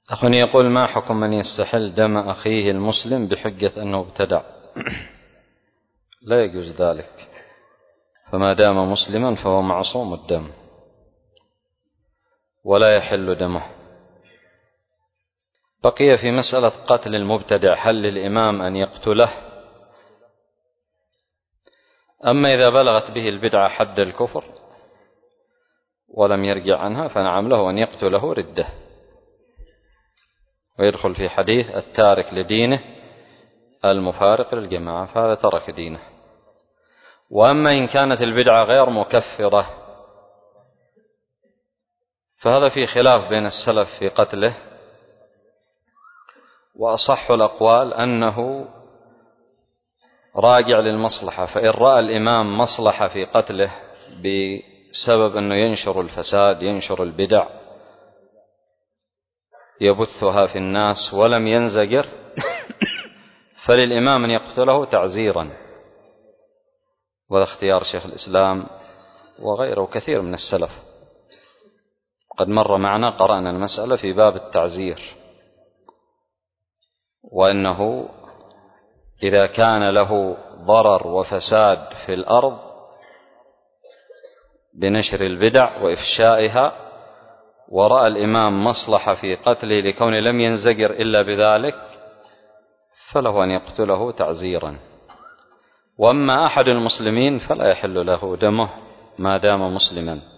أخ يقول: ما حكم من يستحل دم أخيه المسلم بحجة أنه ابتدع؟ لا يجوز ذلك، فما دام مسلما فهو معصوم الدم ولا يحل دمه. بقي في مسألة قتل المبتدع، هل للإمام أن يقتله؟ أما إذا بلغت به البدعة حد الكفر ولم يرجع عنها فنعم له أن يقتله ردة، ويدخل في حديث التارك لدينه المفارق للجماعة، فهذا ترك دينه. وأما إن كانت البدعة غير مكفرة فهذا في خلاف بين السلف في قتله، وأصح الأقوال أنه راجع للمصلحة، فإن رأى الإمام مصلحة في قتله بسبب أنه ينشر الفساد ينشر البدع يبثها في الناس ولم ينزجر فللإمام أن يقتله تعزيرا، وهذا اختيار شيخ الإسلام وغيره كثير من السلف. قد مر معنا قرأنا المسألة في باب التعزير، وأنه إذا كان له ضرر وفساد في الأرض بنشر البدع وإفشائها ورأى الإمام مصلحة في قتله لكونه لم ينزجر إلا بذلك فله أن يقتله تعزيرا. وأما أحد المسلمين فلا يحل له دمه ما دام مسلما.